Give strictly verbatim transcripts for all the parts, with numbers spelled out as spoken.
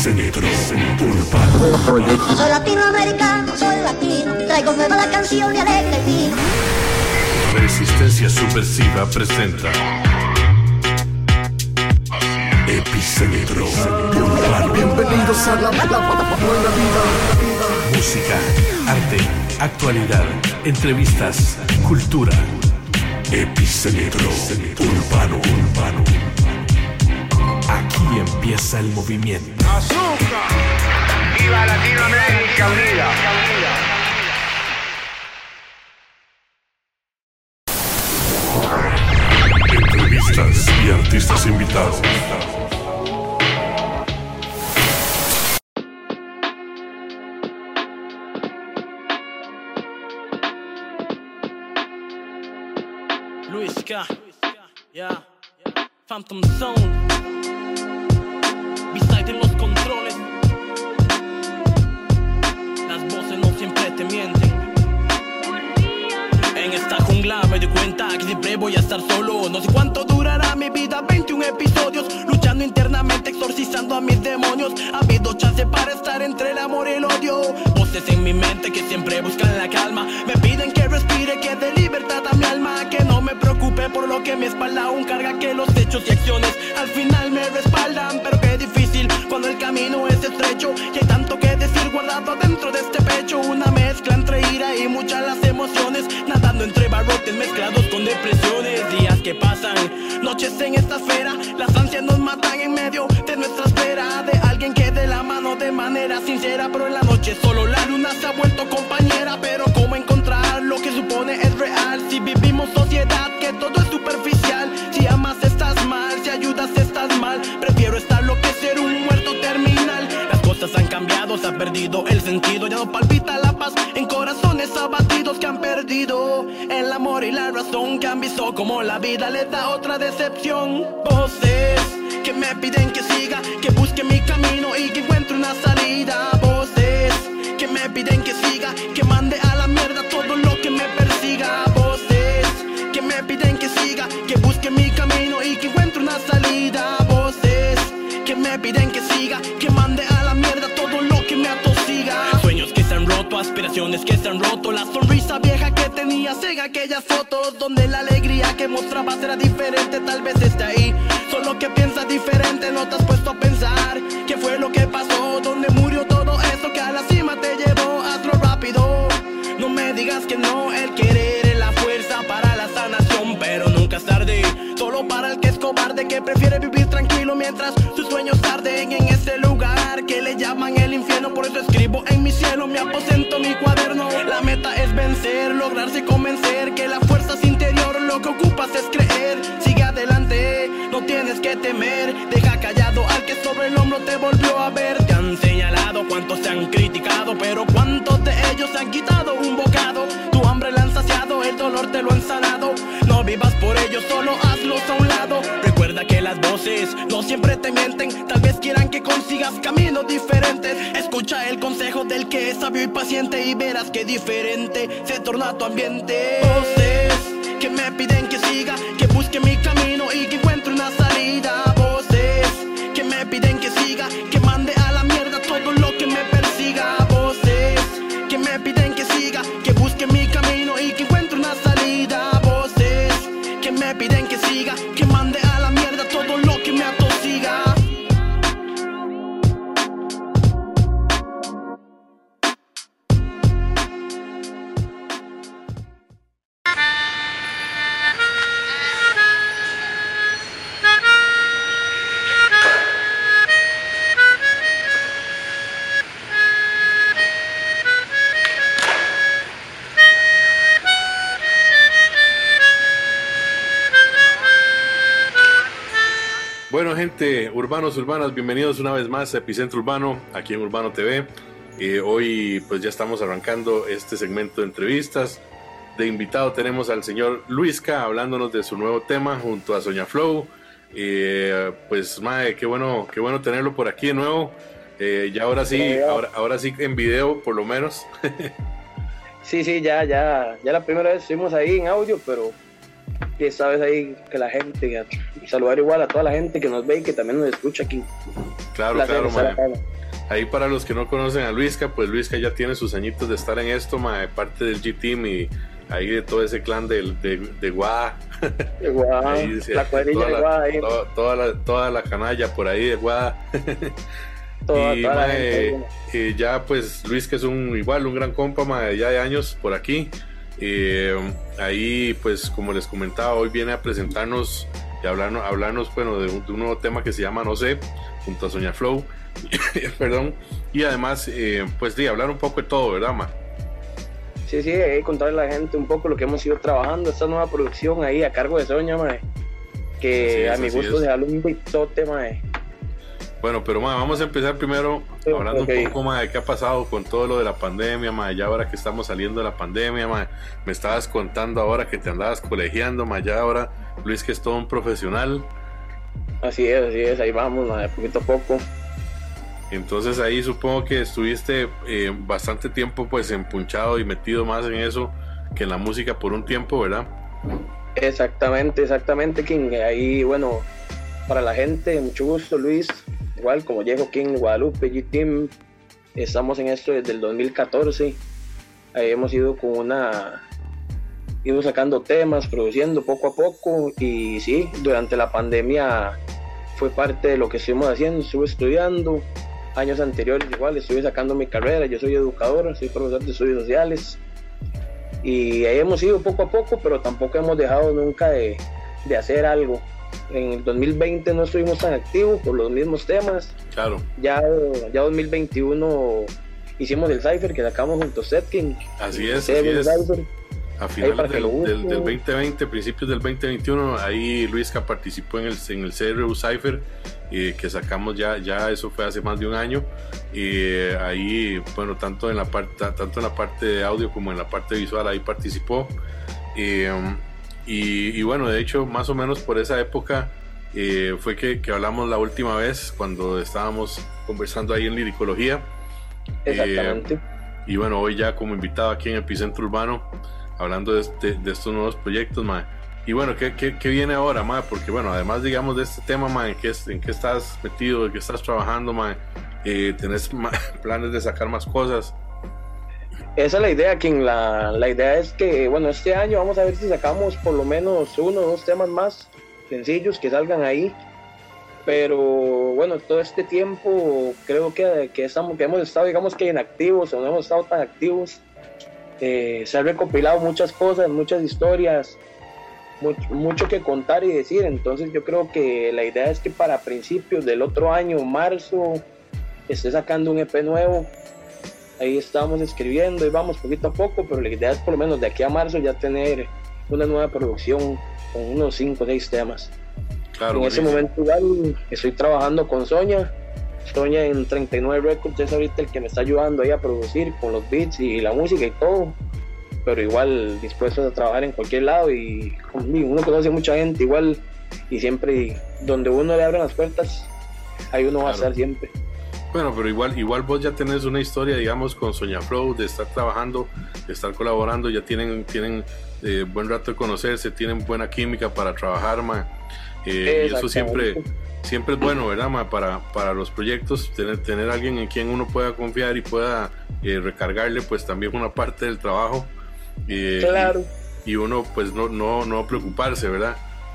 Epicentro Urbano. Soy latinoamericano, soy latino, traigo nueva la canción y alegre el vino. Resistencia Subversiva presenta Epicentro Urbano. Bienvenidos a la buena vida. Música, arte, actualidad, entrevistas, cultura. Epicentro Urbano, Urbano. Aquí empieza el movimiento. ¡Azúcar! ¡Viva Latinoamérica Unida! Entrevistas y artistas invitados. Luis K, yeah, Phantom Zone, B-side en los controles. Las voces no siempre te mienten. En esta jungla me doy cuenta que siempre voy a estar solo. No sé cuánto durará mi vida, veintiún episodios, luchando internamente, exorcizando a mis demonios. Ha habido chance para estar entre el amor y el odio. Voces en mi mente que siempre buscan la calma, me piden que respire, que dé libertad a mi alma, que no me preocupe por lo que mi espalda aún carga, que los hechos y acciones al final me respaldan. Pero qué difícil cuando el camino es estrecho y hay tanto que decir guardado dentro de este pecho. Una mezcla entre ira y muchas las emociones, nadando entre barrotes mezclados con depresiones. Días que pasan, noches en esta esfera, las ansias nos matan en medio de nuestra espera de alguien que dé la mano de manera sincera. Pero en la noche solo la luna se ha vuelto compañera. Pero cómo encontrar lo que supone es real, si vivimos sociedad que todo es superficial. Si amas estás mal, si ayudas estás mal. Prefiero estar lo que ser un muerto terminal. Las cosas han cambiado, se ha perdido el sentido. Ya no palpita la paz en corazones abatidos que han perdido el amor y la razón, que han visto como la vida les da otra decepción. Voces que me piden que siga, que busque mi camino y que encuentre una salida. Voces que me piden que siga, que mande a la mierda todo lo que me persiga. Voces que me piden que siga, que busque mi camino y que encuentre una salida. Voces que me piden que siga, que mande a la mierda todo lo que me atosiga. Sueños que se han roto, aspiraciones que se han roto, la sonrisa vieja que tenías en aquellas fotos, donde la alegría que mostrabas era diferente. Tal vez esté ahí, solo que piensas diferente. No te has puesto a pensar qué fue lo que pasó, donde murió todo eso que a la cima te llevó. Hazlo rápido, no me digas que no. El querer es la fuerza para la sanación, pero nunca es tarde, solo para el que es cobarde, que prefiere vivir tranquilo mientras sus sueños arden en ese lugar que le llaman el infierno. Por eso escribo en mi cielo, mi aposento, mi cuaderno. La meta es vencer, lograrse convencer, que la fuerza es interior, lo que ocupas es creer. Sigue adelante, no tienes que temer, deja callado al que sobre el hombro te volvió a ver. Te han señalado, cuántos te han criticado, pero cuántos de ellos te han quitado un bocado. Tu hambre la han saciado, el dolor te lo han sanado. No vivas por ellos, solo hazlos a un lado. Recuerda que las voces no siempre te mienten, tal vez quieran que consigas caminos diferentes. Escucha el consejo del que es sabio y paciente y verás que diferente se torna tu ambiente. Voces que me piden que siga, que busque mi camino y que encuentre una salida. Voces que me piden que siga, que mande a la mierda todo lo que me persiga. Voces que me piden que siga, que busque mi camino y que encuentre una salida. Voces que me piden que siga, que mande a la mierda todo lo que me atosiga. Bueno, gente, urbanos, urbanas, bienvenidos una vez más a Epicentro Urbano, aquí en Urbano T V. Eh, hoy pues ya estamos arrancando este segmento de entrevistas. De invitado tenemos al señor Luis K, hablándonos de su nuevo tema junto a Soña Flow. Eh, pues, mae, qué bueno, qué bueno tenerlo por aquí de nuevo. Eh, ya ahora sí, ahora, ahora sí en video, por lo menos. Sí, sí, ya, ya, ya la primera vez estuvimos ahí en audio, pero ya sabes ahí que la gente, saludar igual a toda la gente que nos ve y que también nos escucha aquí. Claro, claro, man. ahí para los que no conocen a Luisca, pues Luisca ya tiene sus añitos de estar en esto, mae, parte del G-Team y ahí de todo ese clan de, de, de Guada. De Guada, ahí, sí, la cuadrilla toda de Guada ahí. La, toda, toda, la, toda la canalla por ahí de Guada. Toda, y toda la mae, gente, eh, ya pues Luis, que es un igual un gran compa, mae, ya de años por aquí. Eh, ahí pues como les comentaba, hoy viene a presentarnos y hablarnos, hablarnos bueno, de un, de un nuevo tema que se llama No sé, junto a Soña Flow. Perdón. Y además eh, pues de hablar un poco de todo, ¿verdad, ma? Sí, sí, ahí contarle a la gente un poco lo que hemos ido trabajando, esta nueva producción ahí a cargo de Soña, mae, que es, a mi gusto se da un bitote, mae. Bueno, pero ma, vamos a empezar primero hablando okay. un poco ma, de qué ha pasado con todo lo de la pandemia, ma, ya ahora que estamos saliendo de la pandemia, ma, me estabas contando ahora que te andabas colegiando, ma, ya ahora Luis que es todo un profesional. Así es, así es, ahí vamos, ma, de poquito a poco. Entonces ahí supongo que estuviste eh, bastante tiempo pues empunchado y metido más en eso que en la música por un tiempo, ¿verdad? Exactamente, exactamente, King. Ahí, bueno, para la gente, mucho gusto, Luis. Igual, como Diego King, Guadalupe, G-Team, estamos en esto desde el dos mil catorce. Ahí hemos ido con una... ido sacando temas, produciendo poco a poco. Y sí, durante la pandemia fue parte de lo que estuvimos haciendo. Estuve estudiando. Años anteriores igual, estuve sacando mi carrera. Yo soy educador, soy profesor de estudios sociales. Y ahí hemos ido poco a poco, pero tampoco hemos dejado nunca de, de hacer algo. En el dos mil veinte no estuvimos tan activos por los mismos temas. Claro. Ya, ya dos mil veintiuno hicimos el Cypher que sacamos junto a Setkin. Así es, así es. A finales del, del, del veinte veinte, principios del veinte veintiuno, ahí Luisca participó en el, en el C R U Cypher eh, que sacamos ya, ya eso fue hace más de un año. Y eh, ahí, bueno, tanto en la parte, tanto en la parte de audio como en la parte visual, ahí participó. Eh, Y, y bueno, de hecho, más o menos por esa época eh, fue que, que hablamos la última vez cuando estábamos conversando ahí en Liricología. Exactamente. Eh, y bueno, hoy ya como invitado aquí en Epicentro Urbano, hablando de, este, de estos nuevos proyectos, ma. Y bueno, ¿qué, qué, qué viene ahora, ma? Porque bueno, además, digamos, de este tema, ma, ¿en qué, en qué estás metido, en qué estás trabajando, ma? Eh, ¿Tenés ma, planes de sacar más cosas? Esa es la idea, King. La, la idea es que, bueno, este año vamos a ver si sacamos por lo menos uno o dos temas más sencillos que salgan ahí. Pero bueno, todo este tiempo creo que, que, estamos, que hemos estado, digamos que inactivos o no hemos estado tan activos. Eh, se han recopilado muchas cosas, muchas historias, mucho, mucho que contar y decir. Entonces yo creo que la idea es que para principios del otro año, marzo, esté sacando un E P nuevo. Ahí estamos escribiendo y vamos poquito a poco, pero la idea es por lo menos de aquí a marzo ya tener una nueva producción con unos cinco o seis temas. Claro, en ese momento igual estoy trabajando con Soña. Soña en treinta y nueve Records es ahorita el que me está ayudando ahí a producir con los beats y la música y todo. Pero igual dispuesto a trabajar en cualquier lado y uno conoce mucha gente igual y siempre donde uno le abren las puertas, ahí uno va claro. a estar siempre. Bueno, pero igual, igual vos ya tenés una historia, digamos, con Soña Flow, de estar trabajando, de estar colaborando, ya tienen, tienen eh, buen rato de conocerse, tienen buena química para trabajar, ma. Eh, y eso siempre, siempre es bueno, ¿verdad, ma? Para, para los proyectos, tener, tener alguien en quien uno pueda confiar y pueda eh, recargarle, pues también una parte del trabajo. Eh, claro. Y, y uno, pues, no, no, no preocuparse, ¿verdad?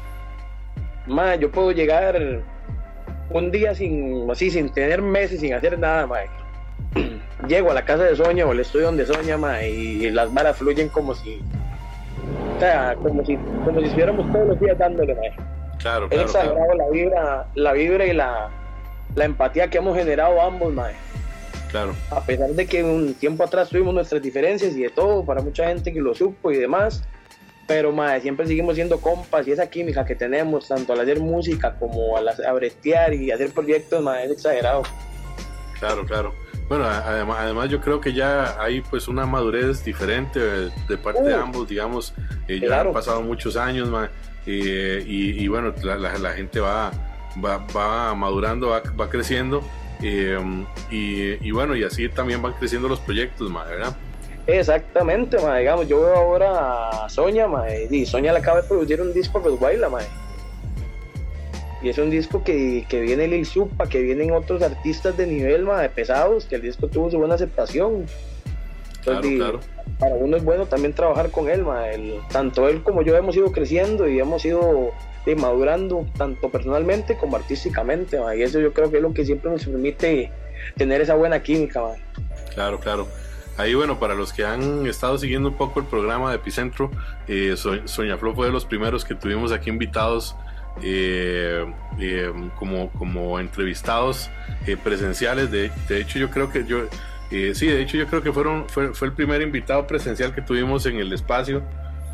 Ma, yo puedo llegar un día sin, así, sin tener meses, sin hacer nada, mae. Llego a la casa de Soña o al estudio donde Soña, mae, y las varas fluyen como si, o sea, como si, como si estuviéramos todos los días dándole, mae. Claro, es claro, exagerado claro. la vibra, la vibra y la, la empatía que hemos generado ambos, mae. Claro. A pesar de que un tiempo atrás tuvimos nuestras diferencias y de todo, para mucha gente que lo supo y demás. Pero mae, siempre seguimos siendo compas y esa química que tenemos, tanto al hacer música como al a bretear y hacer proyectos, mae, es exagerado. Claro, claro. Bueno, además, además yo creo que ya hay pues una madurez diferente de parte uh, de ambos, digamos, eh, ya claro. han pasado muchos años, mae, eh, y, y bueno, la, la, la gente va, va, va madurando, va, va creciendo, eh, y, y bueno, y así también van creciendo los proyectos, mae, ¿verdad? Exactamente, ma, digamos, yo veo ahora a Soña, ma, y Soña le acaba de producir un disco a Rosweiler, ma. Y es un disco que, que viene Lil Supa, que vienen otros artistas de nivel, ma, de pesados, que el disco tuvo su buena aceptación. Entonces, Claro, y, claro. para uno es bueno también trabajar con él, ma. El, tanto él como yo hemos ido creciendo y hemos ido eh, madurando, tanto personalmente como artísticamente, ma. Y eso yo creo que es lo que siempre nos permite tener esa buena química, ma. Claro, claro. Ahí, bueno, para los que han estado siguiendo un poco el programa de Epicentro, eh, So- Soñaflow fue de los primeros que tuvimos aquí invitados eh, eh, como, como entrevistados eh, presenciales. De, de hecho, yo creo que yo, eh, sí, de hecho, yo creo que fueron, fue, fue el primer invitado presencial que tuvimos en el espacio.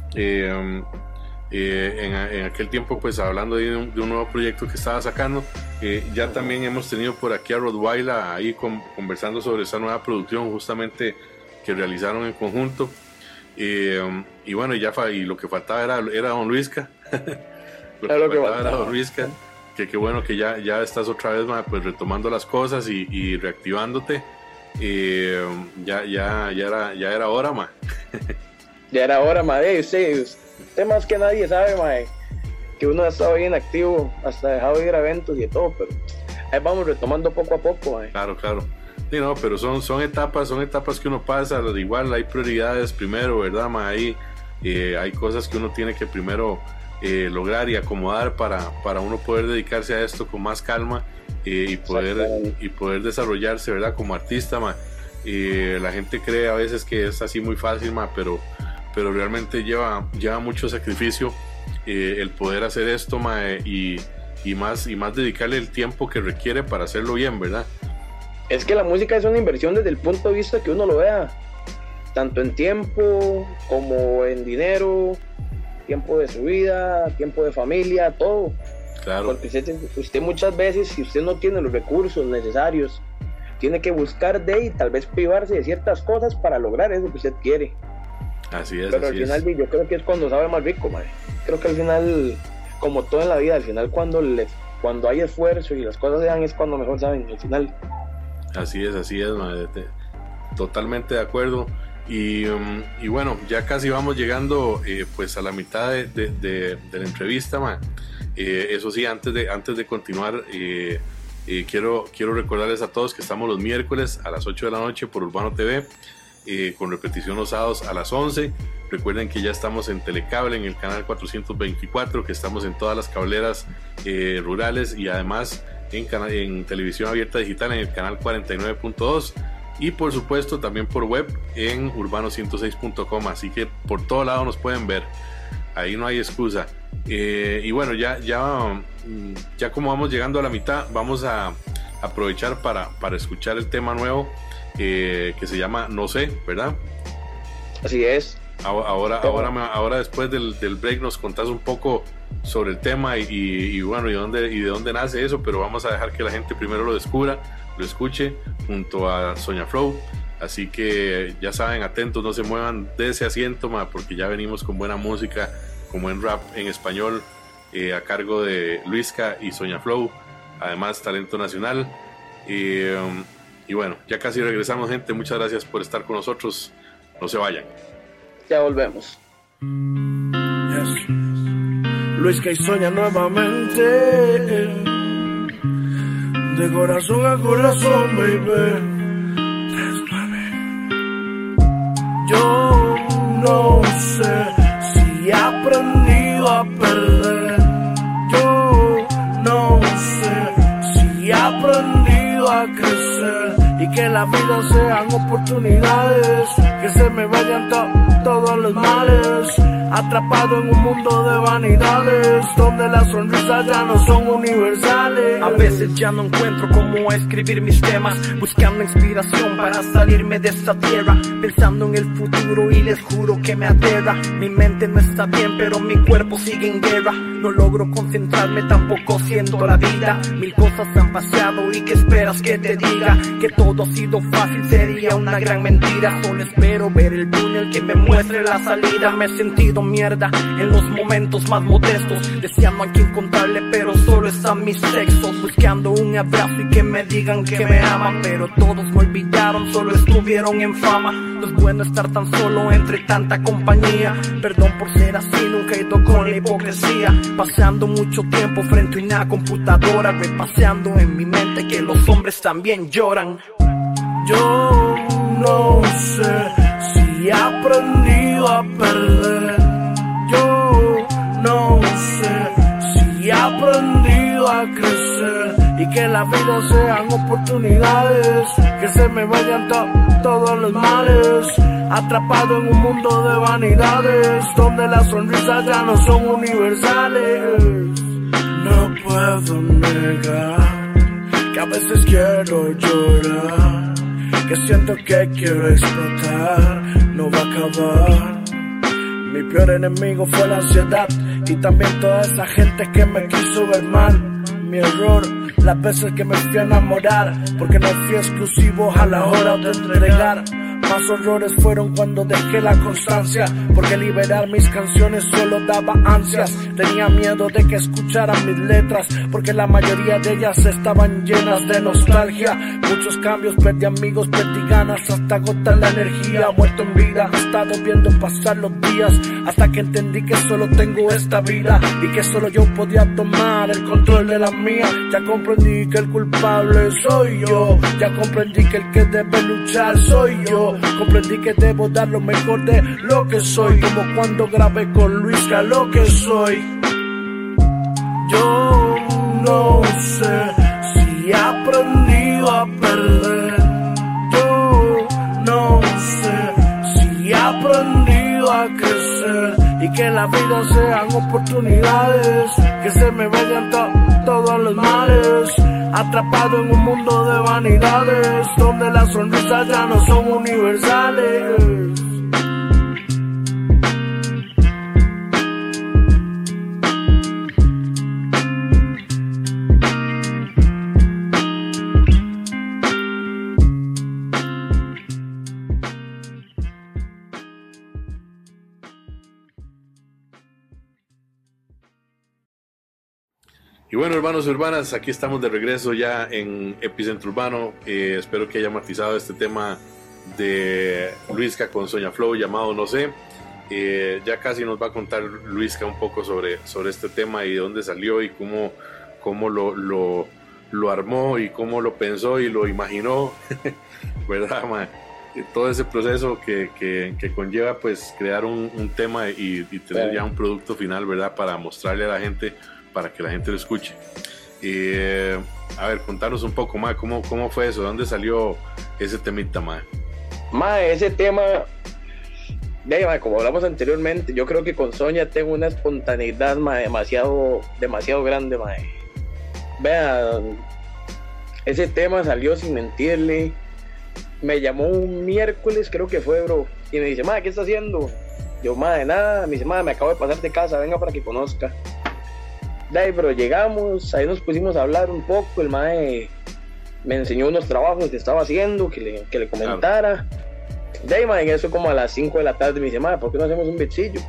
Eh, eh, en, en aquel tiempo, pues hablando de un, de un nuevo proyecto que estaba sacando. Eh, ya también hemos tenido por aquí a Rottweiler ahí con, conversando sobre esa nueva producción justamente que realizaron en conjunto. Eh, y bueno, ya fa, y lo que faltaba era, era Don Luisca. lo, Era lo que que faltaba faltaba. era Don Luisca. Que qué bueno que ya, ya estás otra vez, ma, pues retomando las cosas y, y reactivándote. Eh, ya, ya, ya, era, ya era hora, ma. Ya era hora, ma, de usted, usted más que nadie sabe, ma, que uno ha estado bien activo, hasta dejado de ir a eventos y de todo, pero ahí vamos retomando poco a poco, ma. Claro, claro. Sí, no, pero son, son etapas, son etapas que uno pasa. Igual hay prioridades primero, ¿verdad, ma? Ahí eh, hay cosas que uno tiene que primero eh, lograr y acomodar para, para uno poder dedicarse a esto con más calma eh, y poder y poder desarrollarse, ¿verdad? Como artista, ma. Eh, la gente cree a veces que es así muy fácil, ma, pero, pero realmente lleva, lleva mucho sacrificio eh, el poder hacer esto, ma, y, y más y más dedicarle el tiempo que requiere para hacerlo bien, ¿verdad? Es que la música es una inversión desde el punto de vista que uno lo vea, tanto en tiempo como en dinero, tiempo de su vida, tiempo de familia, todo. Claro. Porque usted, usted muchas veces, si usted no tiene los recursos necesarios, tiene que buscar de y tal vez privarse de ciertas cosas para lograr eso que usted quiere. Así es. Pero así al final es. yo creo que es cuando sabe más rico, madre. Creo que al final, como todo en la vida, al final cuando, le, cuando hay esfuerzo y las cosas se dan es cuando mejor saben, al final. Así es, así es, madre. Totalmente de acuerdo. Y, um, y bueno, ya casi vamos llegando eh, pues a la mitad de, de, de, de la entrevista, man. Eh, eso sí, antes de, antes de continuar, eh, eh, quiero, quiero recordarles a todos que estamos los miércoles a las ocho de la noche por Urbano T V, eh, con repetición los sábados a las once. Recuerden que ya estamos en Telecable, en el canal cuatrocientos veinticuatro, que estamos en todas las cableras eh, rurales y además en, cana- en televisión abierta digital en el canal cuarenta y nueve punto dos. Y por supuesto también por web en urbano ciento seis punto com, así que por todo lado nos pueden ver, ahí no hay excusa. Eh, y bueno, ya, ya, ya como vamos llegando a la mitad, vamos a aprovechar para, para escuchar el tema nuevo eh, que se llama No sé, ¿verdad? Así es. Ahora, ahora, ahora, me- ahora después del, del break nos contás un poco sobre el tema y, y, y bueno, y, dónde, y de dónde nace eso, pero vamos a dejar que la gente primero lo descubra, lo escuche junto a Soñaflow. Así que ya saben, atentos, no se muevan de ese asiento, ma, porque ya venimos con buena música, con buen rap en español eh, a cargo de Luisca y Soñaflow, además talento nacional. Y, um, y bueno, ya casi regresamos, gente. Muchas gracias por estar con nosotros, no se vayan. Ya volvemos. Yes. Luisca y Soña nuevamente, de corazón a corazón, baby. Yo no sé si he aprendido a perder. Yo no sé si he aprendido a crecer. Y que la vida sean oportunidades, que se me vayan to- todos los males. Atrapado en un mundo de vanidades, donde las sonrisas ya no son universales. A veces ya no encuentro cómo escribir mis temas, buscando inspiración para salirme de esta tierra, pensando en el futuro y les juro que me aterra. Mi mente no está bien, pero mi cuerpo sigue en guerra. No logro concentrarme, tampoco siento la vida. Mil cosas han pasado y que esperas que te diga. Que todo ha sido fácil, sería una gran mentira. Solo espero ver el túnel que me muestre la salida. Me he sentido tirando mierda en los momentos más modestos, deseando a quien encontrarle, pero solo están mis sexos, buscando un abrazo y que me digan que me aman, pero todos me olvidaron, solo estuvieron en fama. No es bueno estar tan solo entre tanta compañía, perdón por ser así, nunca he ido con la hipocresía, paseando mucho tiempo frente a una computadora, repaseando en mi mente que los hombres también lloran. Yo no sé si he aprendido a perder. Yo no sé si he aprendido a crecer. Y que la vida sean oportunidades, que se me vayan to todos los males. Atrapado en un mundo de vanidades, donde las sonrisas ya no son universales. No puedo negar que a veces quiero llorar, que siento que quiero explotar, no va a acabar. Mi peor enemigo fue la ansiedad y también toda esa gente que me quiso ver mal. Mi error, las veces que me fui a enamorar, porque no fui exclusivo a la hora de entregar. Más horrores fueron cuando dejé la constancia, porque liberar mis canciones solo daba ansias. Tenía miedo de que escucharan mis letras, porque la mayoría de ellas estaban llenas de nostalgia. Muchos cambios, perdí amigos, perdí ganas, hasta agotar la energía. Muerto en vida, he estado viendo pasar los días, hasta que entendí que solo tengo esta vida y que solo yo podía tomar el control de la mía. Ya comprendí que el culpable soy yo, ya comprendí que el que debe luchar soy yo. Comprendí que debo dar lo mejor de lo que soy, como cuando grabé con Luisca lo que soy. Yo no sé si he aprendido a perder. Yo no sé si he aprendido a crecer. Y que la vida sean oportunidades, que se me vayan to todos los males. Atrapado en un mundo de vanidades, donde las sonrisas ya no son universales. Y bueno, hermanos y hermanas, aquí estamos de regreso ya en Epicentro Urbano. Eh, espero que haya matizado este tema de Luisca con Soña Flow llamado No Sé. Eh, ya casi nos va a contar Luisca un poco sobre, sobre este tema y de dónde salió y cómo, cómo lo, lo, lo armó y cómo lo pensó y lo imaginó, ¿verdad, man? Todo ese proceso que, que, que conlleva pues crear un, un tema y, y tener ya un producto final, ¿verdad? Para mostrarle a la gente, para que la gente lo escuche. Eh, a ver, contanos un poco más, ¿cómo, cómo fue eso? ¿De dónde salió ese temita, ma? Ma, ese tema, de, ma, como hablamos anteriormente, yo creo que con Soña tengo una espontaneidad, ma, demasiado, demasiado grande, ma. Vean, ese tema salió sin mentirle. Me llamó un miércoles, creo que fue, bro, y me dice, ma, ¿qué está haciendo? Yo, ma, de nada. Me dice, ma, me acabo de pasar de casa, venga para que conozca. De ahí, pero llegamos, ahí nos pusimos a hablar un poco. El mae me enseñó unos trabajos que estaba haciendo, que le, que le comentara. De ahí, mae, en eso como a las cinco de la tarde me dice, mae, ¿por qué no hacemos un beatcillo?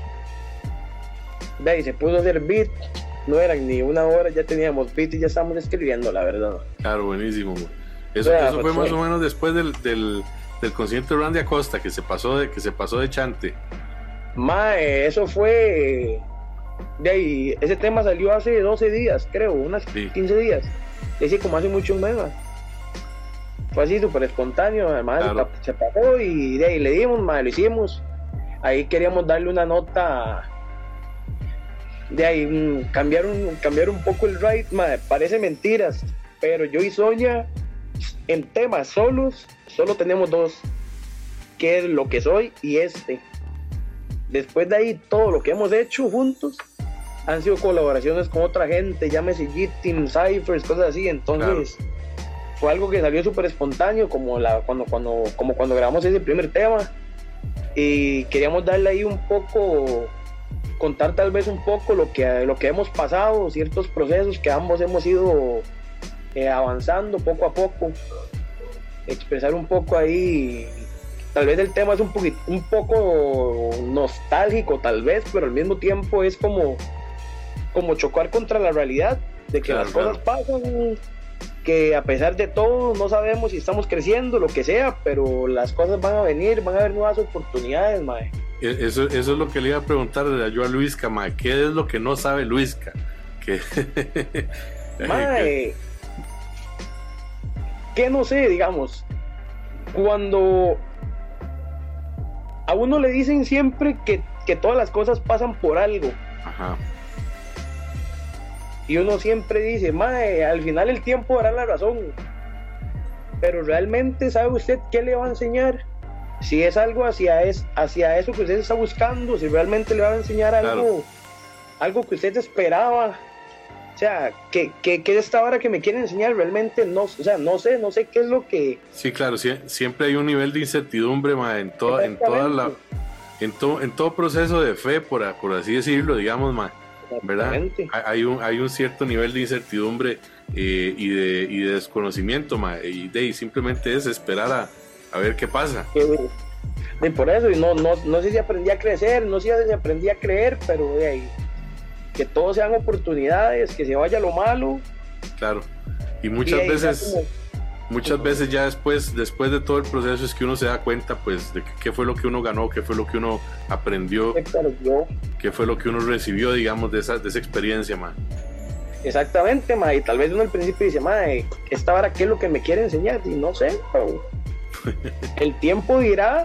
De ahí se puso a hacer beat, no eran ni una hora, ya teníamos beat y ya estábamos escribiendo, la verdad. Claro, buenísimo. Eso, Vea, eso fue pues, más sí. o menos después del, del, del concierto de Randy Acosta, que se pasó de, que se pasó de chante. Mae, eso fue... De ahí, ese tema salió hace doce días, creo, unas Sí. quince días. Es decir, como hace mucho un mes, man. Fue así súper espontáneo, además Claro. se pasó y de ahí le dimos, man, lo hicimos. Ahí queríamos darle una nota, de ahí mm, cambiar, un, cambiar un poco el ride, man. Parece mentiras, pero yo y Soña en temas solos, solo tenemos dos, que es Lo que soy y este. Después de ahí, todo lo que hemos hecho juntos han sido colaboraciones con otra gente, llámese G-Team, Cyphers, cosas así. Entonces, claro, fue algo que salió súper espontáneo, como, la, cuando, cuando, como cuando grabamos ese primer tema. Y queríamos darle ahí un poco, contar tal vez un poco lo que, lo que hemos pasado, ciertos procesos que ambos hemos ido eh, avanzando poco a poco. Expresar un poco ahí tal vez el tema es un, poquito, un poco nostálgico, tal vez, pero al mismo tiempo es como, como chocar contra la realidad de que claro, las cosas claro. pasan, que a pesar de todo no sabemos si estamos creciendo, lo que sea, pero las cosas van a venir, van a haber nuevas oportunidades, mae. Eso, eso es lo que le iba a preguntar yo a Luisca, mae. ¿Qué es lo que no sabe Luisca? Que mae, que no sé, digamos, cuando a uno le dicen siempre que, que todas las cosas pasan por algo. Ajá. Y uno siempre dice, mae, al final el tiempo dará la razón. Pero realmente, ¿sabe usted qué le va a enseñar? Si es algo hacia, es, hacia eso que usted está buscando, si realmente le va a enseñar algo, claro. algo que usted esperaba. O sea, que, que, que esta hora que me quiere enseñar realmente no, o sea, no sé, no sé qué es lo que... Sí, claro, sí, siempre hay un nivel de incertidumbre, mae, en toda, en toda la, en todo, en todo proceso de fe, por, por así decirlo, digamos, mae, ¿verdad? Hay, hay un, hay un cierto nivel de incertidumbre eh, y de, y de desconocimiento, mae, y de y simplemente es esperar a, a ver qué pasa. Y por eso, y no, no, no sé si aprendí a crecer, no sé si aprendí a creer, pero de ahí, que todos sean oportunidades, que se vaya lo malo. Claro, y muchas y veces como, muchas como, veces ya después después de todo el proceso es que uno se da cuenta pues de qué fue lo que uno ganó, qué fue lo que uno aprendió, qué fue lo que uno recibió, digamos, de esa, de esa experiencia, man. Exactamente, ma, y tal vez uno al principio dice, ma, esta vara qué es lo que me quiere enseñar, y no sé, pero el tiempo dirá.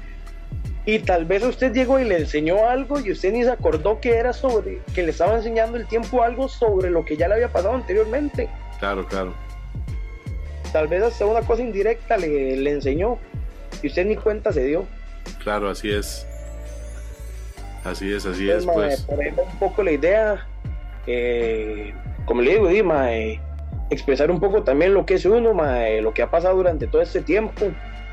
Y tal vez usted llegó y le enseñó algo y usted ni se acordó que era sobre, que le estaba enseñando el tiempo algo sobre lo que ya le había pasado anteriormente. Claro, claro. Tal vez hasta una cosa indirecta le, le enseñó y usted ni cuenta se dio. Claro, así es. Así es, así Entonces, es, mae, pues. Por ahí va un poco la idea, eh, como le digo, di, mae, expresar un poco también lo que es uno, mae, lo que ha pasado durante todo este tiempo.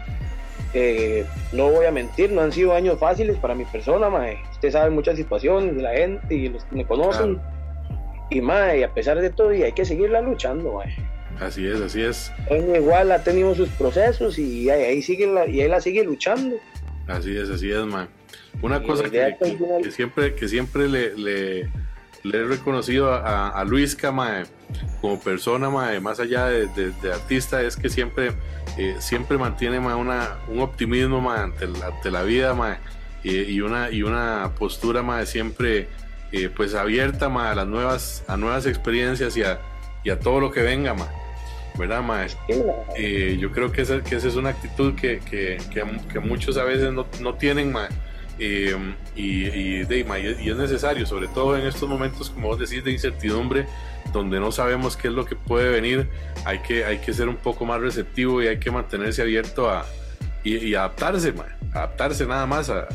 Eh, no voy a mentir, no han sido años fáciles para mi persona, mae. Usted sabe muchas situaciones de la gente y los que me conocen. Claro. Y mae, a pesar de todo, y hay que seguirla luchando, mae. Así es, así es. Él igual ha tenido sus procesos y ahí, ahí sigue la, y él la sigue luchando. Así es, así es, mae. Una y cosa que, que, que siempre, que siempre le, le, le he reconocido a, a Luisca, mae, como persona, mae, más allá de, de, de artista, es que siempre eh, siempre mantiene mae, una, un optimismo mae, ante, ante la vida, mae, y, y una y una postura mae, siempre eh, pues abierta mae, a las nuevas a nuevas experiencias y a, y a todo lo que venga, mae, ¿verdad, mae? Eh, yo creo que esa, que esa es una actitud que, que, que, que muchos a veces no, no tienen, mae. Eh, y, y, de, y es necesario, sobre todo en estos momentos, como vos decís, de incertidumbre, donde no sabemos qué es lo que puede venir. Hay que, hay que ser un poco más receptivo y hay que mantenerse abierto a y, y adaptarse, man, adaptarse nada más a,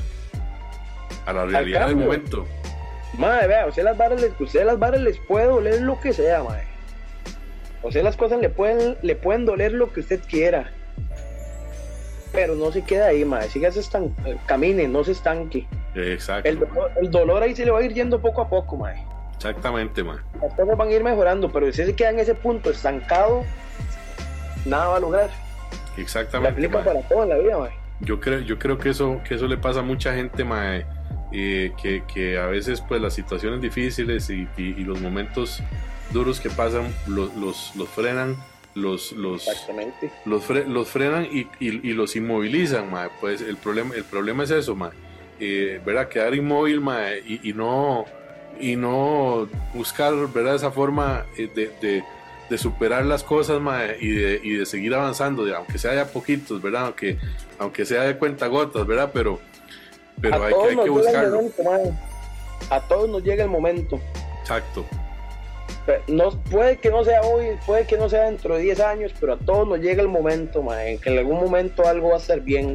a la realidad del momento. Madre, vea, usted las varas les, usted las varas les puede doler lo que sea, madre. O sea, las cosas le pueden, le pueden doler lo que usted quiera. Pero no se queda ahí, madre. Sígase estan- camine, no se estanque. Exacto. El dolor, el dolor ahí se le va a ir yendo poco a poco, madre. Exactamente, man. Las cosas van a ir mejorando, pero si usted se queda en ese punto estancado, nada va a lograr. Exactamente. La aplica para todo en la vida, madre. Yo creo, yo creo que eso, que eso le pasa a mucha gente, mae, eh, que, que a veces pues las situaciones difíciles y, y, y los momentos duros que pasan los, los, los frenan. Los, los, los, fre, los frenan y, y, y los inmovilizan, mae. Pues el problema, el problema es eso, mae. Eh, ¿verdad? Quedar inmóvil, mae, y, y no y no buscar, ¿verdad? Esa forma de, de, de superar las cosas, mae, y de, y de seguir avanzando, de, aunque sea de a poquitos, ¿verdad? Aunque, aunque sea de cuentagotas, ¿verdad? Pero, pero hay, que, hay que buscarlo. Momento, a todos nos llega el momento. Exacto. No, puede que no sea hoy, puede que no sea dentro de diez años, pero a todos nos llega el momento, mae, en que en algún momento algo va a estar bien.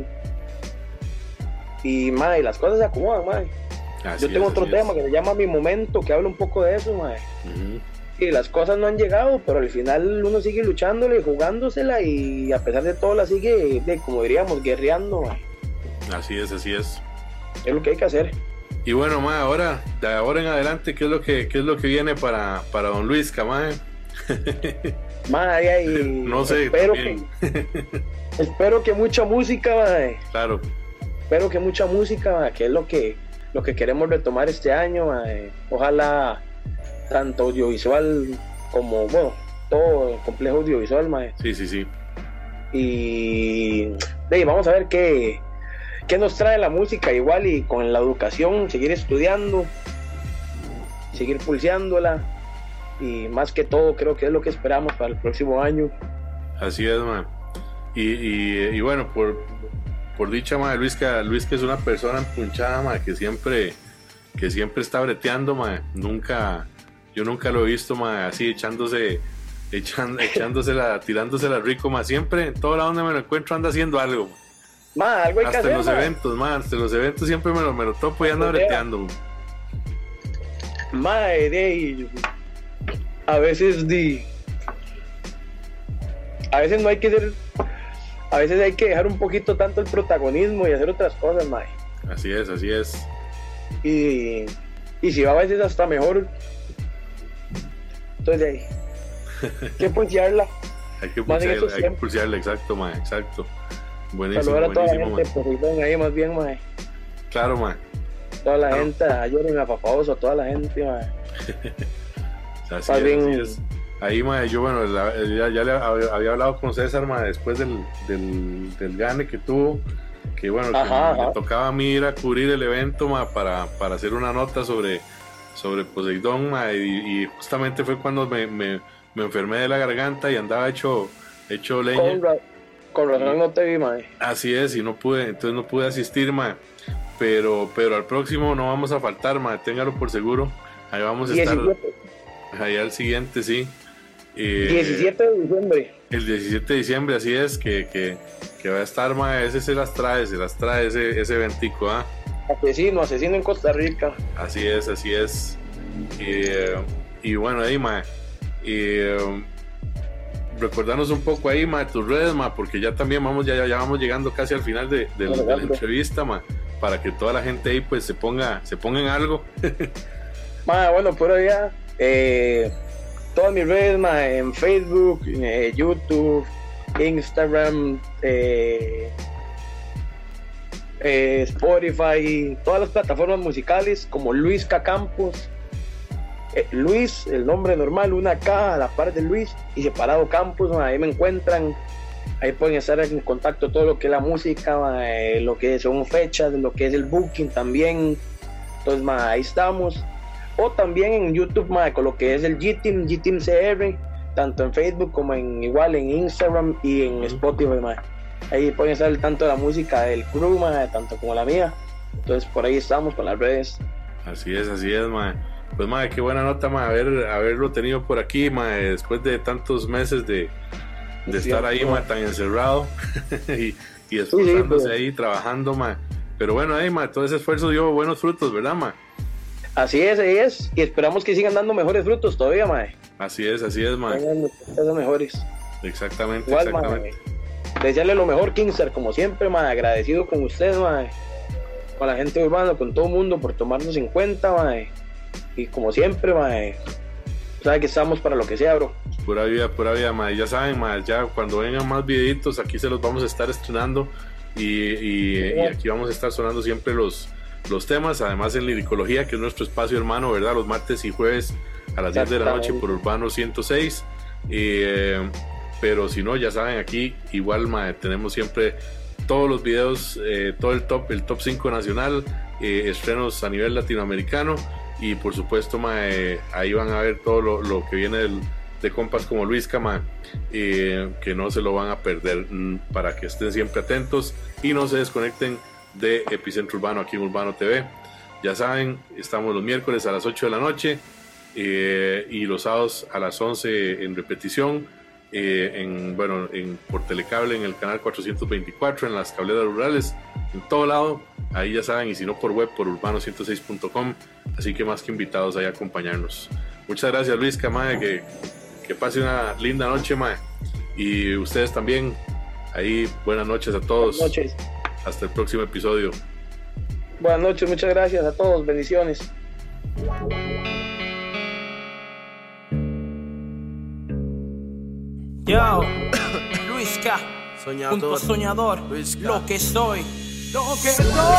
Y mae, las cosas se acomodan, mae. Así Yo tengo es, otro tema es. que se llama Mi Momento, que habla un poco de eso, mae. Uh-huh. Y las cosas no han llegado, pero al final uno sigue luchándole, jugándosela, y a pesar de todo la sigue, de, como diríamos, guerreando, mae. Así es, así es. Es lo que hay que hacer. Y bueno, mae, ahora, de ahora en adelante, ¿qué es lo que, qué es lo que viene para, para don Luisca, mae? Mae, ahí, No sé, espero también. que, espero que mucha música, mae. Claro, Espero que mucha música, mae, que es lo que, lo que queremos retomar este año, mae. Ojalá tanto audiovisual como, bueno, todo el complejo audiovisual, mae. sí, sí, sí. Y de ahí, vamos a ver qué, qué nos trae la música, igual y con la educación, seguir estudiando, seguir pulseándola, y más que todo creo que es lo que esperamos para el próximo año. Así es, man. Y, y, y bueno, por, por dicha, man, Luis, que, Luis que es una persona empunchada, man, que siempre, que siempre está breteando, man. Nunca, yo nunca lo he visto, man, así echándose, echan, echándosela, tirándosela rico, man. Siempre, en todo lado donde me lo encuentro anda haciendo algo, man. Ma, algo hay que Hasta hacer, en los ma. eventos, man, hasta en los eventos siempre me lo, me lo topo y anda breteando, man. Mae, de ahí, a veces di, a veces no hay que ser, a veces hay que dejar un poquito tanto el protagonismo y hacer otras cosas, mae. Así es, así es. Y, y si va a veces hasta mejor, entonces de ahí, hay que pulsearla. Hay que Más en pulsearle, esos hay que tiempos. pulsearle, exacto, man, exacto. Buenísimo, Saludar a toda la buenísimo, gente, man. pues ahí ven ahí más bien, mae. Claro, man. Toda la Claro. gente, a Lloren, a Papaoso, a toda la gente, mae. Así Más es, bien- así es. Ahí, ma, yo, bueno, la- ya, ya le había, había hablado con César, ma, después del, del, del gane que tuvo, que bueno, que Ajá, me ajá. tocaba a mí ir a cubrir el evento, ma, para, para hacer una nota sobre, sobre Poseidón, ma, y, y justamente fue cuando me, me, me enfermé de la garganta y andaba hecho, hecho leña. Con, ra- con razón no te vi, mae. Así es, y no pude, entonces no pude asistir, ma, pero, pero al próximo no vamos a faltar, ma, téngalo por seguro, ahí vamos a estar, diecisiete, ahí al siguiente, sí. Eh, diecisiete de diciembre. El diecisiete de diciembre, así es, que, que, que va a estar, ma, ese se las trae, se las trae ese, ese eventico, ¿ah? Asesino, asesino en Costa Rica. Así es, así es. Y, eh, y bueno, ahí, ma, y, eh, recordarnos un poco ahí, ma, tus redes, ma, porque ya también vamos, ya, ya vamos llegando casi al final de, de- de la entrevista, ma, para que toda la gente ahí pues se ponga, se ponga en algo. Ma, bueno, por ya, eh, todas mis redes, ma, en Facebook, eh, YouTube, Instagram, eh, eh, Spotify, todas las plataformas musicales como Luis K. Campos. Eh, Luis, el nombre normal, una K a la par de Luis y separado Campos, ma, ahí me encuentran. Ahí pueden estar en contacto todo lo que es la música, ma, eh, lo que son fechas, lo que es el booking también. Entonces, ma, ahí estamos. O también en YouTube, ma, con lo que es el G-Team, G-Team C R, tanto en Facebook como en igual en Instagram y en Spotify, ma. Ahí pueden estar al tanto de la música del crew, ma, tanto como la mía. Entonces por ahí estamos con las redes. Así es, así es, ma. Pues, ma, qué buena nota, ma, haber, haberlo tenido por aquí, ma, después de tantos meses de, de Sí, estar ahí, ma. ma, tan encerrado y, y esforzándose pues. ahí, trabajando, ma. Pero bueno, ahí, ma, todo ese esfuerzo dio buenos frutos, ¿verdad, ma? Así es, ahí es. Y esperamos que sigan dando mejores frutos todavía, ma. Así es, así es, ma. Sigan dando mejores. Exactamente, Igual, ma, exactamente. desearle lo mejor, Kingstar, como siempre, ma, agradecido con usted, ma, con la gente urbana, con todo el mundo por tomarnos en cuenta, ma, y como siempre, ma, sabe que estamos para lo que sea, bro. Pura vida, pura vida, ma. Ya saben, ma, ya cuando vengan más videitos, aquí se los vamos a estar estrenando y, y, y aquí vamos a estar sonando siempre los, los temas, además en Liricología, que es nuestro espacio hermano, ¿verdad? Los martes y jueves a las diez de la noche por Urbano ciento seis. Eh, pero si no, ya saben, aquí igual, ma, tenemos siempre todos los videos, eh, todo el top, el top cinco nacional, eh, estrenos a nivel latinoamericano y por supuesto, ma, eh, ahí van a ver todo lo, lo que viene del, de compas como Luis Cama, eh, que no se lo van a perder, mm, para que estén siempre atentos y no se desconecten de Epicentro Urbano aquí en Urbano T V. Ya saben, estamos los miércoles a las ocho de la noche eh, y los sábados a las once en repetición, eh, en, bueno, en, por telecable en el canal cuatrocientos veinticuatro, en las cableras rurales, en todo lado, ahí ya saben, y si no por web, por urbano ciento seis punto com, así que más que invitados ahí a acompañarnos. Muchas gracias, Luis Camae, que, que pase una linda noche, mae, y ustedes también, ahí buenas noches a todos. Buenas noches. Hasta el próximo episodio. Buenas noches, muchas gracias a todos, bendiciones. Yao, Luisca, Soñador. punto soñador, Luisca. lo que soy. Lo que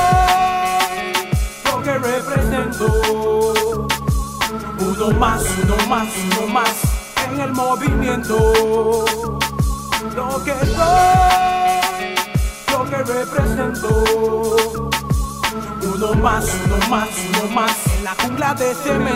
soy, lo que represento. Uno más, uno más, uno más en el movimiento. Lo que soy, lo que represento. Uno más, uno más, uno más en la jungla de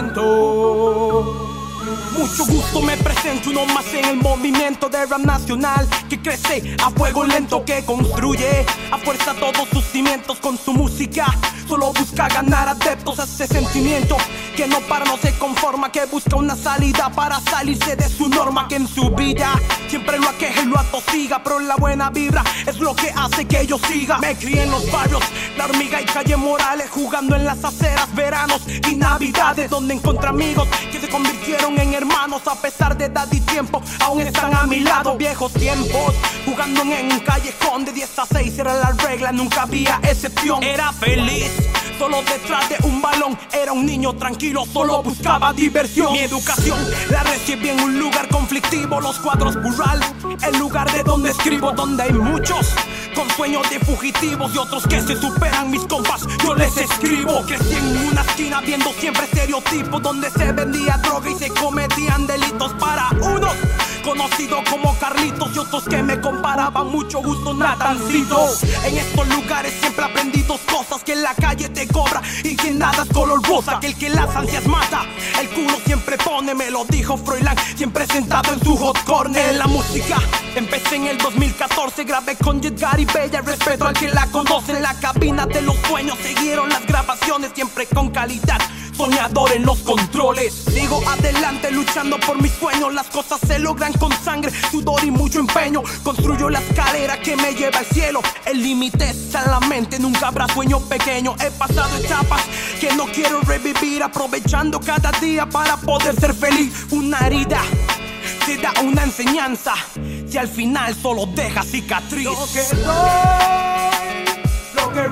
cemento. Mucho gusto, me presento uno más en el movimiento de rap nacional que crece a fuego lento, que construye a fuerza todos sus cimientos con su música. Solo busca ganar adeptos a ese sentimiento que no para, no se conforma, que busca una salida para salirse de su norma, que en su vida siempre lo aqueja y lo atosiga, pero la buena vibra es lo que hace que yo siga. Me crié en los barrios, La Hormiga y Calle Morales, jugando en las aceras, veranos y navidades, donde encontré amigos que se convirtieron en hermanos. A pesar de edad y tiempo, aún están a mi lado. Viejos tiempos, jugando en un callejón de diez a seis, era la regla, nunca había excepción. Era feliz, solo detrás de un balón. Era un niño tranquilo, solo buscaba diversión. Mi educación la recibí en un lugar conflictivo, los cuadros burral, el lugar de donde escribo, donde hay muchos con sueños de fugitivos y otros que se superan. Mis compas, yo les escribo. Crecí en una esquina viendo siempre estereotipos, donde se vendía droga y se cometían delitos para unos conocidos como Carlitos y otros que me comparaban. Mucho gusto, Natancito. En estos lugares siempre aprendí dos cosas: que en la calle te cobra y que nada es color rosa, que el que las ansias mata, el culo siempre pone. Me lo dijo Froilán, siempre sentado en su hot corner. En la música empecé en el dos mil catorce, grabé con Jedgar y Bella, respeto al que la conoce. En la cabina de los sueños siguieron las grabaciones, siempre con calidad, soñador en los controles. Sigo adelante luchando por mis sueños, las cosas se logran con sangre, sudor y mucho empeño. Construyo la escalera que me lleva al cielo, el límite está en la mente, nunca habrá sueño pequeño. He pasado etapas que no quiero revivir, aprovechando cada día para poder ser feliz. Una herida te da una enseñanza, si al final solo deja cicatriz. Lo que soy, lo que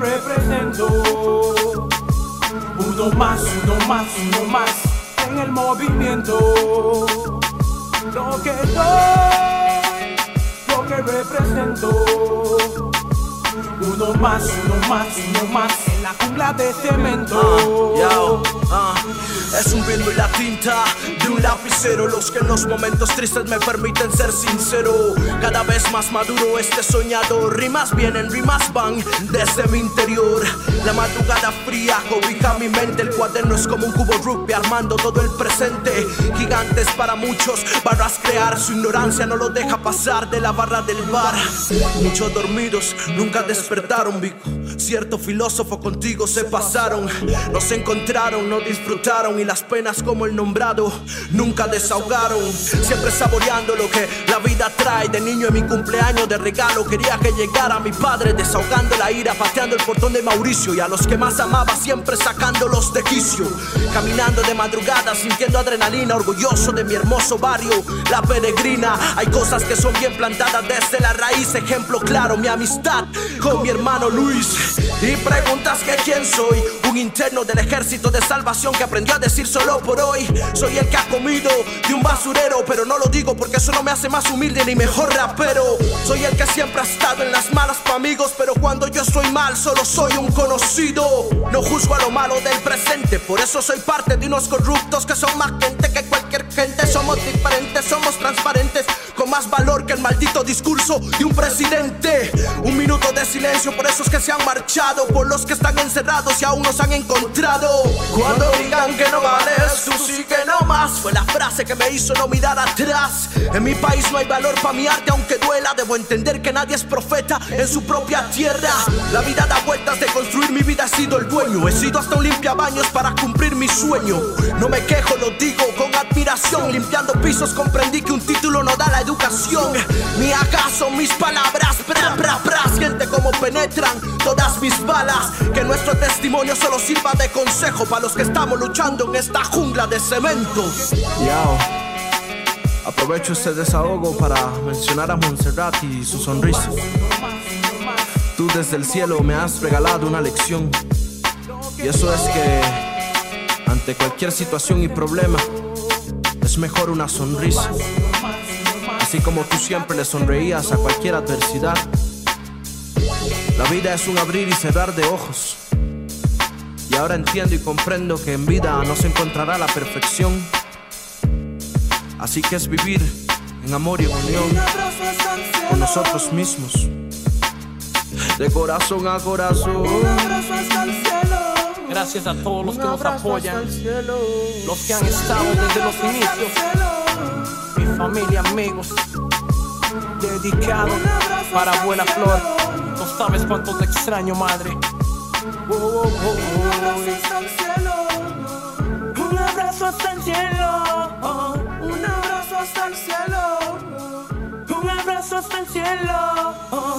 represento. Uno más, uno más, uno más en el movimiento. Lo que soy, lo que represento. Uno más, uno más, uno más en la jungla de cemento. Uh, yo, uh, es un ritmo y la tinta de un lapicero, los que en los momentos tristes me permiten ser sincero. Cada vez más maduro este soñador, rimas vienen, rimas van desde mi interior. La madrugada fría cobija mi mente, el cuaderno es como un cubo rugby armando todo el presente. Gigantes para muchos, barras crear, su ignorancia no lo deja pasar de la barra del bar. Muchos dormidos nunca despertaron, Vico. Cierto filósofo contigo se pasaron, no se encontraron, no disfrutaron, y las penas como el nombrado nunca desahogaron. Siempre saboreando lo que la vida trae. De niño en mi cumpleaños de regalo quería que llegara mi padre, desahogando la ira, pateando el portón de Mauricio, y a los que más amaba siempre sacándolos de quicio. Caminando de madrugada sintiendo adrenalina, orgulloso de mi hermoso barrio, La Peregrina. Hay cosas que son bien plantadas desde la raíz, ejemplo claro, mi amistad con mi hermano Luis. Y preguntas que quién soy, un interno del ejército de salvación que aprendió a decir solo por hoy. Soy el que ha comido de un basurero, pero no lo digo porque eso no me hace más humilde ni mejor rapero. Soy el que siempre ha estado en las malas pa' amigos, pero cuando yo estoy mal solo soy un conocido. No juzgo a lo malo del presente, por eso soy parte de unos corruptos que son más gente que cualquier gente. Somos diferentes, somos transparentes, con más valor que el maldito discurso de un presidente. Un minuto de silencio por esos que se han marchado, por los que están encerrados y aún nos han encontrado. Cuando digan que no vales, tú sí que no más, fue la frase que me hizo no mirar atrás. En mi país no hay valor pa' mi arte, aunque duela. Debo entender que nadie es profeta en su propia tierra. La vida da vueltas, de construir mi vida he sido el dueño. He sido hasta un limpiabaños para cumplir mi sueño. No me quejo, lo digo con admiración. Limpiando pisos comprendí que un título no da la educación. Mi acaso, mis palabras, bra, bra, bra, siente cómo penetran todas mis balas. Que nuestro testimonio solo sirva de consejo para los que estamos luchando en esta jungla de cemento. Yo, aprovecho este desahogo para mencionar a Montserrat y su sonrisa. Tú desde el cielo me has regalado una lección, y eso es que ante cualquier situación y problema es mejor una sonrisa. así como tú siempre le sonreías a cualquier adversidad. La vida es un abrir y cerrar de ojos, y ahora entiendo y comprendo que en vida no se encontrará la perfección. Así que es vivir en amor y en unión con nosotros mismos, de corazón a corazón. Gracias a todos los que nos apoyan, los que han estado desde los inicios, mi familia, amigos, dedicado para Abuela Flor. No sabes cuánto te extraño, madre. Oh, oh, oh, oh. Un abrazo hasta el cielo. Un abrazo hasta el cielo. Un abrazo hasta el cielo.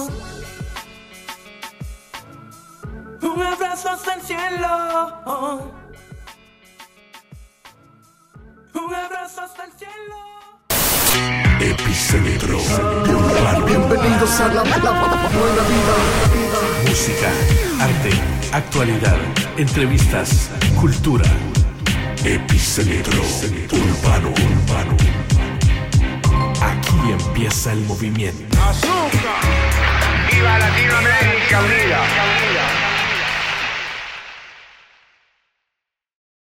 Un abrazo hasta el cielo. Un abrazo hasta el cielo. Epicentro Urbano. Bienvenidos a la, la, la buena vida. Música, arte, actualidad, entrevistas, cultura. Epicentro Urbano, Urbano. Aquí empieza el movimiento. ¡Azúcar! ¡Viva Latinoamérica Unida!